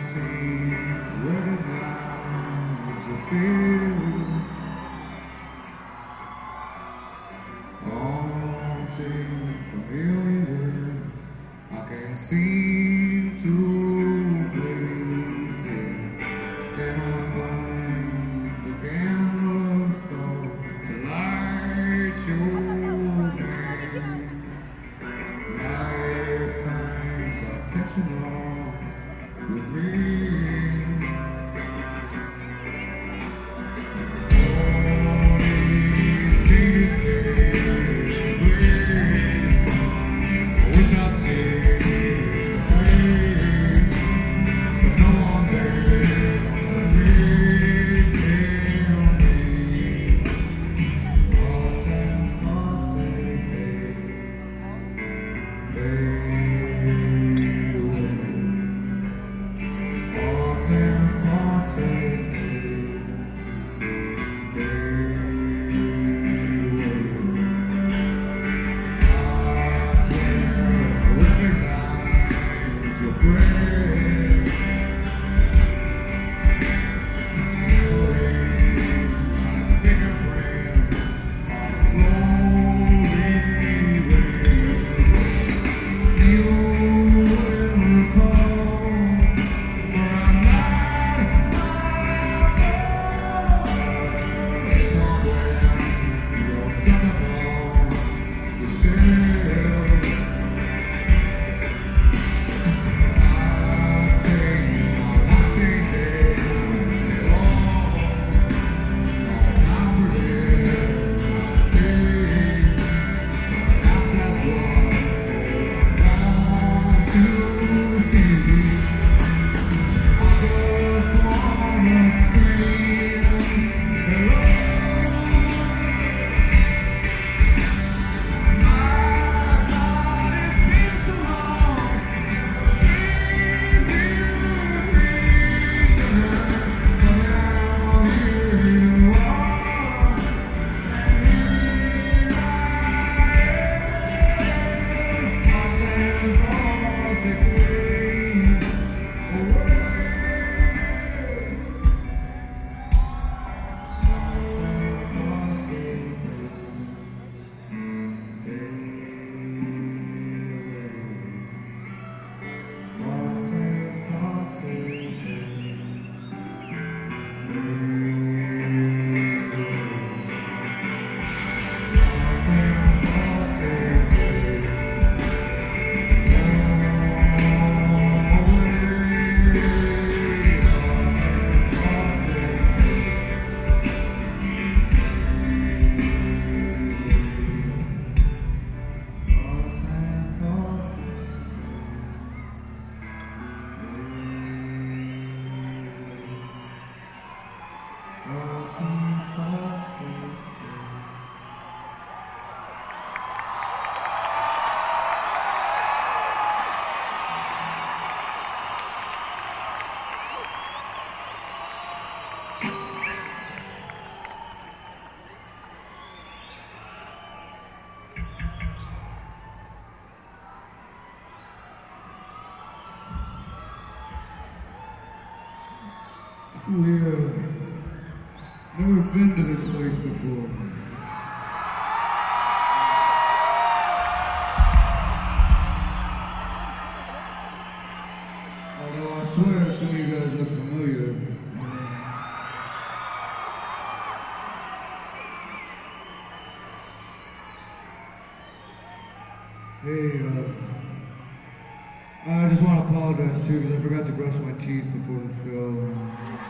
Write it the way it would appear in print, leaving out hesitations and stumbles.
seem to recognize your fears, haunting, familiar. I can't seem to place it. Cannot find the candle of thought to light your name. Lifetimes are catching up with me. All these changes take place. I wish I'd see your face, but no one's able to take care of me. Thoughts and thoughts they fade away. Thoughts and thoughts they We've never been to this place before. Although I swear some of you guys look familiar. Hey, I just want to apologize too because I forgot to brush my teeth before the show.